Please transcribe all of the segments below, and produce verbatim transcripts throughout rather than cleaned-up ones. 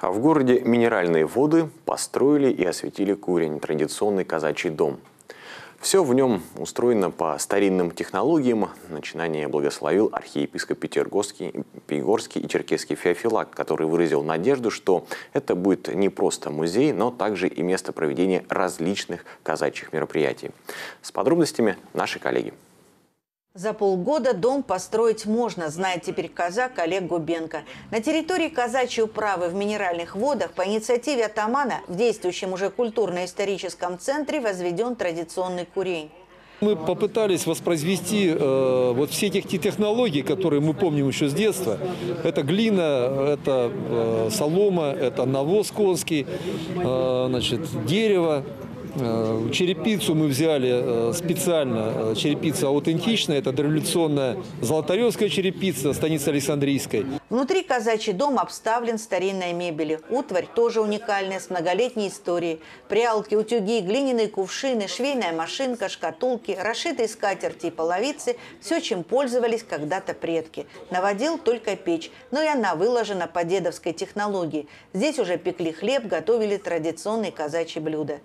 А в городе Минеральные воды построили и осветили курень, традиционный казачий дом. Все в нем устроено по старинным технологиям. Начинание благословил архиепископ Пятигорский, Пятигорский и Черкесский Феофилакт, который выразил надежду, что это будет не просто музей, но также и место проведения различных казачьих мероприятий. С подробностями наши коллеги. За полгода дом построить можно, знает теперь казак Олег Губенко. На территории казачьей управы в Минеральных водах по инициативе атамана в действующем уже культурно-историческом центре возведен традиционный курень. Мы попытались воспроизвести э, вот все тех технологии, которые мы помним еще с детства. Это глина, это э, солома, это навоз конский, э, значит, дерево. Черепицу мы взяли специально, черепица аутентичная, это дореволюционная золотаревская черепица, станицы Александрийской. Внутри казачий дом обставлен старинной мебелью. Утварь тоже уникальная, с многолетней историей. Прялки, утюги, глиняные кувшины, швейная машинка, шкатулки, расшитые скатерти и половицы – все, чем пользовались когда-то предки. Наводил только печь, но и она выложена по дедовской технологии. Здесь уже пекли хлеб, готовили традиционные казачьи блюда.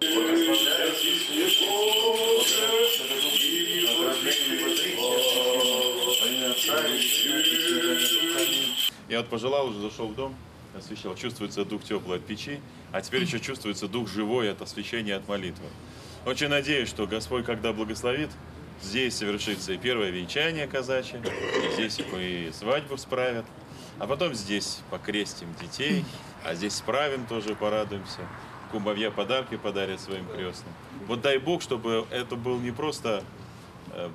Я вот пожелал, уже зашел в дом, освещал, чувствуется дух теплый от печи, а теперь еще чувствуется дух живой от освещения, от молитвы. Очень надеюсь, что Господь, когда благословит, здесь совершится и первое венчание казачье, и здесь и свадьбу справят, а потом здесь покрестим детей, а здесь справим тоже, порадуемся. Кумовья подарки подарят своим крестным. Вот дай Бог, чтобы это был не просто э,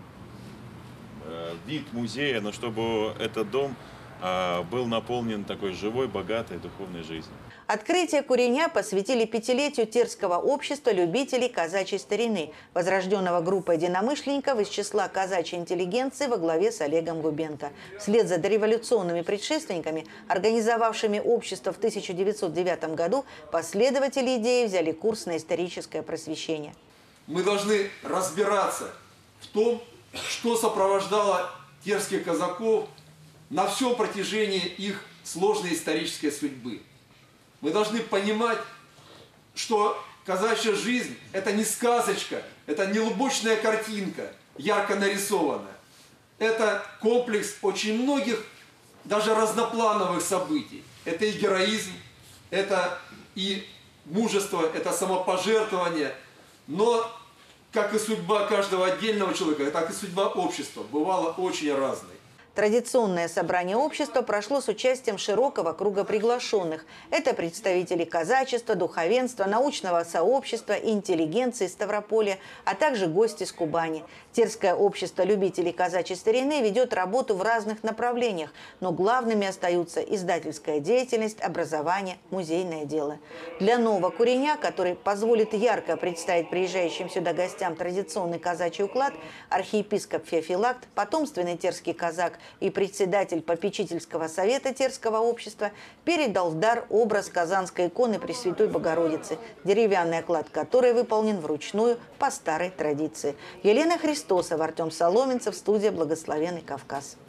э, вид музея, но чтобы этот дом э, был наполнен такой живой, богатой духовной жизнью. Открытие куреня посвятили пятилетию Терского общества любителей казачьей старины, возрожденного группой единомышленников из числа казачьей интеллигенции во главе с Олегом Губенко. Вслед за дореволюционными предшественниками, организовавшими общество в тысяча девятьсот девятом году, последователи идеи взяли курс на историческое просвещение. Мы должны разбираться в том, что сопровождало терских казаков на всем протяжении их сложной исторической судьбы. Мы должны понимать, что казачья жизнь – это не сказочка, это не лубочная картинка, ярко нарисованная. Это комплекс очень многих, даже разноплановых событий. Это и героизм, это и мужество, это самопожертвование. Но, как и судьба каждого отдельного человека, так и судьба общества бывала очень разной. Традиционное собрание общества прошло с участием широкого круга приглашенных. Это представители казачества, духовенства, научного сообщества, интеллигенции Ставрополья, а также гости с Кубани. Терское общество любителей казачьей старины ведет работу в разных направлениях, но главными остаются издательская деятельность, образование, музейное дело. Для нового куреня, который позволит ярко представить приезжающим сюда гостям традиционный казачий уклад, архиепископ Феофилакт, потомственный терский казак и председатель попечительского совета Терского общества передал в дар образ казанской иконы Пресвятой Богородицы, деревянный оклад которой выполнен вручную по старой традиции. Елена Христосова, Артем Соломенцев, студия «Благословенный Кавказ».